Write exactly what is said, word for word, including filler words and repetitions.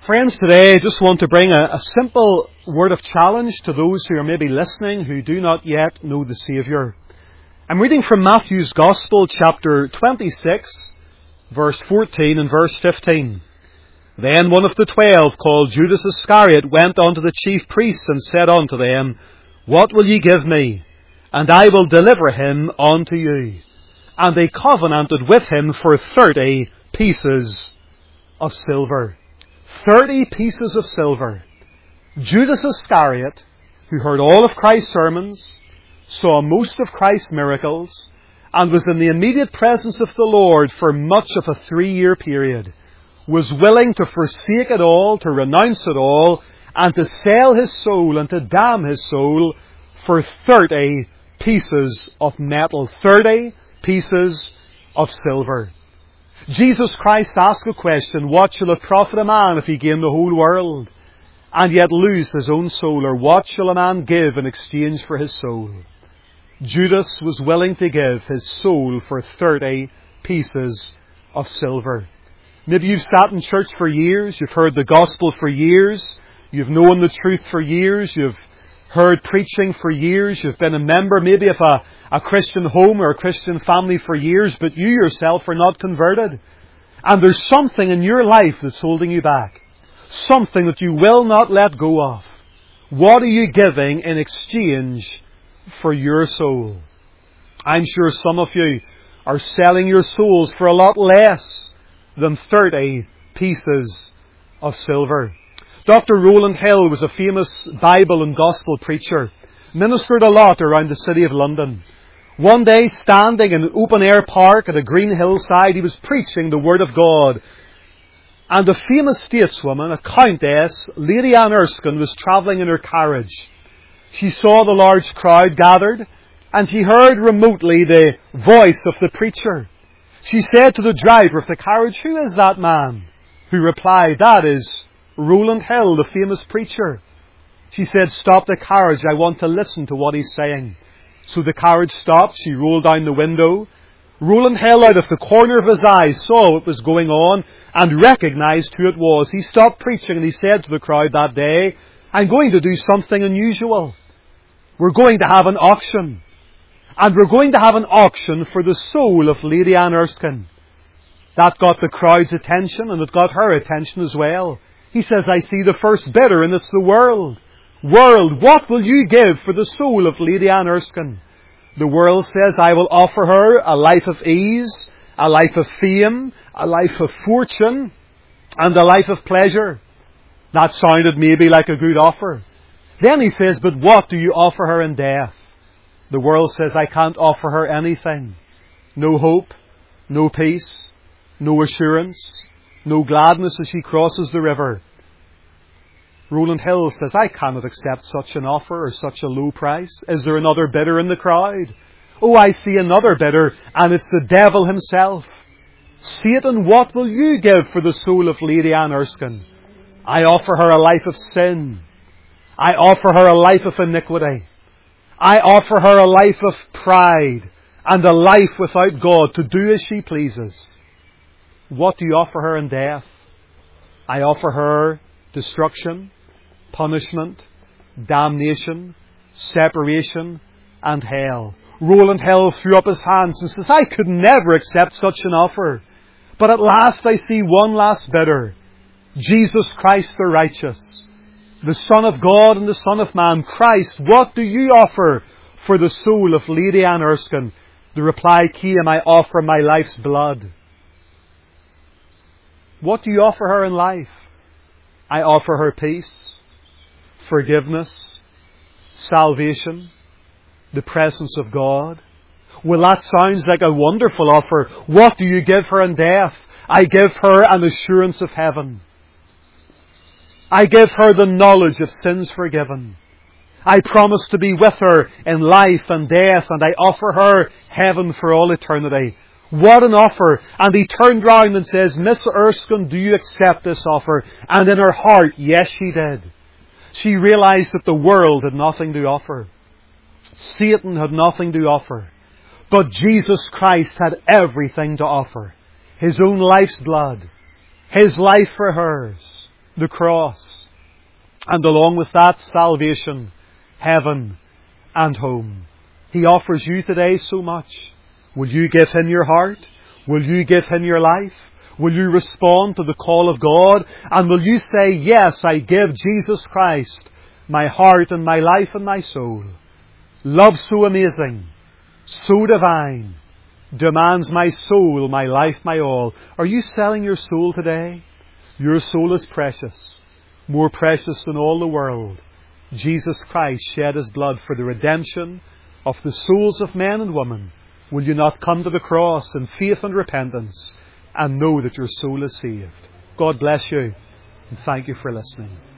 Friends, today I just want to bring a, a simple word of challenge to those who are maybe listening who do not yet know the Saviour. I'm reading from Matthew's Gospel, chapter twenty-six, verse fourteen and verse fifteen. Then one of the twelve, called Judas Iscariot, went unto the chief priests and said unto them, What will ye give me? And I will deliver him unto you. And they covenanted with him for thirty pieces of silver. Thirty pieces of silver. Judas Iscariot, who heard all of Christ's sermons, saw most of Christ's miracles, and was in the immediate presence of the Lord for much of a three-year period, was willing to forsake it all, to renounce it all, and to sell his soul and to damn his soul for thirty pieces of metal, thirty pieces of silver. Jesus Christ asked a question, what shall it profit a man if he gain the whole world, and yet lose his own soul? Or what shall a man give in exchange for his soul? Judas was willing to give his soul for thirty pieces of silver. Maybe you've sat in church for years, you've heard the gospel for years, you've known the truth for years, you've heard preaching for years, you've been a member maybe of a, a Christian home or a Christian family for years, but you yourself are not converted. And there's something in your life that's holding you back. Something that you will not let go of. What are you giving in exchange for your soul? I'm sure some of you are selling your souls for a lot less than thirty pieces of silver. Doctor Rowland Hill was a famous Bible and gospel preacher, ministered a lot around the city of London. One day, standing in an open-air park at a green hillside, he was preaching the Word of God. And a famous stateswoman, a countess, Lady Anne Erskine, was travelling in her carriage. She saw the large crowd gathered, and she heard remotely the voice of the preacher. She said to the driver of the carriage, Who is that man? Who replied, That is Rowland Hill, the famous preacher. She said, Stop the carriage, I want to listen to what he's saying. So the carriage stopped, she rolled down the window. Rowland Hill, out of the corner of his eye, saw what was going on and recognised who it was. He stopped preaching and he said to the crowd that day, I'm going to do something unusual. We're going to have an auction. And we're going to have an auction for the soul of Lady Anne Erskine. That got the crowd's attention, and it got her attention as well. He says, I see the first bidder, and it's the world. World, what will you give for the soul of Lady Anne Erskine? The world says, I will offer her a life of ease, a life of fame, a life of fortune, and a life of pleasure. That sounded maybe like a good offer. Then he says, but what do you offer her in death? The world says, I can't offer her anything. No hope, no peace, no assurance, no gladness as she crosses the river. Rowland Hill says, I cannot accept such an offer or such a low price. Is there another bidder in the crowd? Oh, I see another bidder, and it's the devil himself. Satan, what will you give for the soul of Lady Anne Erskine? I offer her a life of sin. I offer her a life of iniquity. I offer her a life of pride and a life without God to do as she pleases. What do you offer her in death? I offer her destruction, punishment, damnation, separation, and hell. Rowland Hill threw up his hands and says, I could never accept such an offer. But at last I see one last bidder. Jesus Christ the righteous, the Son of God and the Son of Man. Christ, what do you offer for the soul of Lady Anne Erskine? The reply came, I offer my life's blood. What do you offer her in life? I offer her peace, forgiveness, salvation, the presence of God. Well, that sounds like a wonderful offer. What do you give her in death? I give her an assurance of heaven. I give her the knowledge of sins forgiven. I promise to be with her in life and death, and I offer her heaven for all eternity. What an offer. And he turned round and says, Miss Erskine, do you accept this offer? And in her heart, yes, she did. She realized that the world had nothing to offer. Satan had nothing to offer. But Jesus Christ had everything to offer. His own life's blood. His life for hers. the cross. And along with that, salvation, heaven, and home. He offers you today so much. Will you give Him your heart? Will you give Him your life? Will you respond to the call of God? And will you say, yes, I give Jesus Christ my heart and my life and my soul. Love so amazing, so divine, demands my soul, my life, my all. Are you selling your soul today? Your soul is precious, more precious than all the world. Jesus Christ shed His blood for the redemption of the souls of men and women. Will you not come to the cross in faith and repentance and know that your soul is saved? God bless you, and thank you for listening.